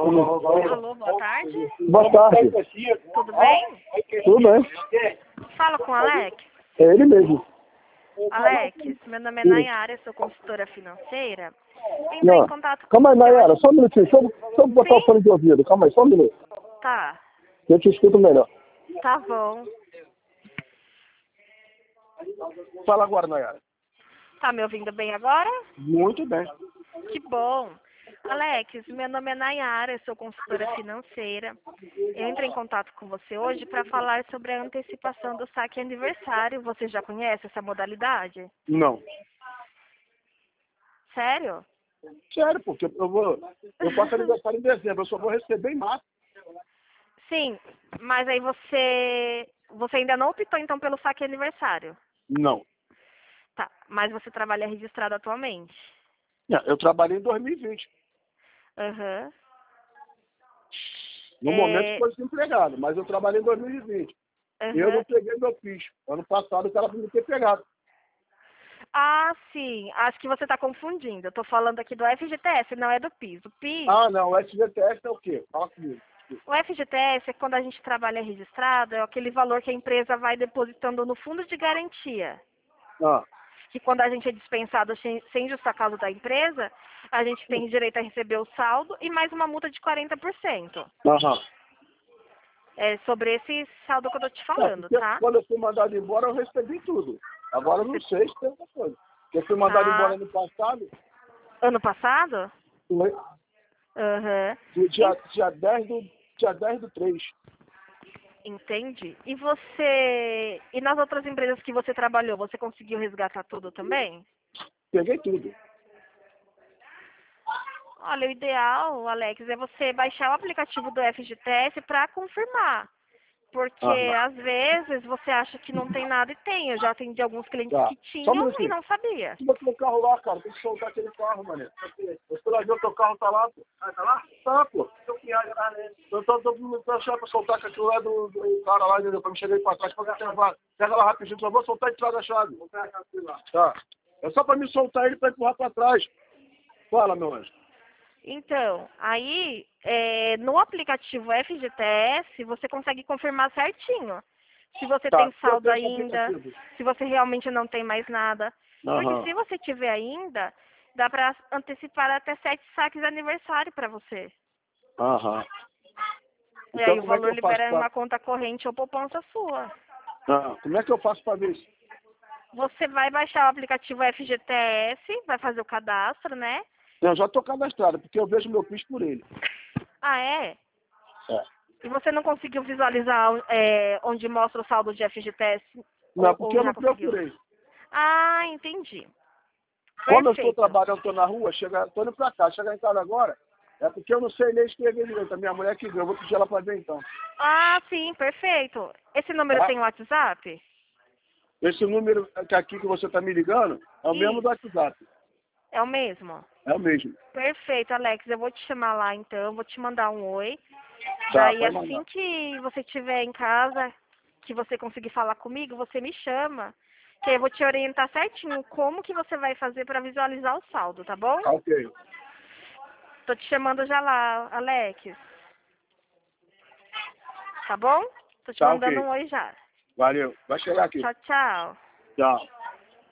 Alô, boa tarde. Boa tarde. Tudo bem? Tudo bem? Fala com o Alex. É ele mesmo. Alex, meu nome é Nayara, sou consultora financeira. Entrei Não. em contato com Calma aí, você Nayara, hoje. só um minutinho. Deixa eu botar o Sim? fone de ouvido. Calma aí, só um minuto. Tá, Eu te escuto melhor. tá bom. Fala agora, Nayara. Tá me ouvindo bem agora? Muito bem. Que bom. Alex, meu nome é Nayara, sou consultora financeira. Eu entrei em contato com você hoje para falar sobre a antecipação do saque aniversário. Você já conhece essa modalidade? Não. Sério? Sério, porque eu faço aniversário em dezembro, eu só vou receber em março. Sim, mas aí você ainda não optou então pelo saque aniversário? Não. Tá, mas você trabalha registrado atualmente? Não, eu trabalhei em 2020. Aham. No momento foi desempregado, mas eu trabalhei em 2020. Eu Aham. não peguei meu ficho. Ano passado o cara podia ter pegado. Ah, sim, acho que você está confundindo. Eu estou falando aqui do FGTS, não é do PIS. O PIS, Ah, não, o SGTS é o quê? Fala comigo. o FGTS é quando a gente trabalha registrado, é aquele valor que a empresa vai depositando no fundo de garantia. Ah, Que quando a gente é dispensado sem justa causa da empresa, a gente tem direito a receber o saldo e mais uma multa de 40%. aham. É sobre esse saldo que eu tô te É, falando, porque tá? quando eu fui mandado embora, eu recebi tudo. Agora eu não sei se tem outra coisa. Porque eu fui mandado embora Ah, ano passado, ano passado? foi Aham. do dia 10 do 3. Entendi. E você. E nas outras empresas que você trabalhou, você conseguiu resgatar tudo também? Peguei tudo. Olha, o ideal, Alex, é você baixar o aplicativo do FGTS para confirmar. Porque Aham. às vezes você acha que não tem nada e tem. Eu já atendi alguns clientes Tá. que Só um tinham e minutinho. não sabia. Suba aquele carro lá, cara. Tem que soltar aquele carro, mané. Você lá viu teu carro tá lá, pô. Ah, tá lá? Tá, pô. Eu tô achando pra soltar que aquilo lá do cara lá, entendeu? Pra me chegar aí pra trás, pra levar. Pega lá rapidinho, só vou soltar e traga a chave. Vou pegar a chave lá. Tá. É só pra me soltar ele pra empurrar pra trás. Fala, meu anjo. Então, aí no aplicativo FGTS você consegue confirmar certinho. Se você Tá. tem Se eu saldo tenho esse ainda, aplicativo. se você realmente não tem mais nada. Porque Aham. se você tiver ainda, dá para antecipar até 7 saques de aniversário para você. Aham. E aí Então o como é que valor eu faço libera em pra... uma conta corrente ou poupança sua. Ah, como é que eu faço pra ver isso? Você vai baixar o aplicativo FGTS, vai fazer o cadastro, né? Eu já tô cadastrado, porque eu vejo meu PIS por ele. Ah, é? É. E você não conseguiu visualizar onde mostra o saldo de FGTS Não, ou porque eu já não conseguiu? procurei. Ah, entendi. Quando eu estou Perfeito. trabalhando, estou na rua, estou indo pra cá, chegar em casa agora, é porque eu não sei ler e escrever direito. A minha mulher que viu, eu vou pedir ela para ver então. Ah, sim, perfeito. Esse número Tá? tem WhatsApp? Esse número que aqui que você está me ligando é o mesmo do Isso, WhatsApp. é o mesmo. É o mesmo. Perfeito, Alex. Eu vou te chamar lá então, vou te mandar um oi. Tá, Daí pode mandar. assim que você estiver em casa, que você conseguir falar comigo, você me chama. Que aí eu vou te orientar certinho como que você vai fazer para visualizar o saldo, tá bom? Tá ok. Tô te chamando já lá, Alex. Tá bom? Tô te Tá mandando ok. um oi já. Valeu. Vai chegar aqui. Tchau, tchau. Tchau.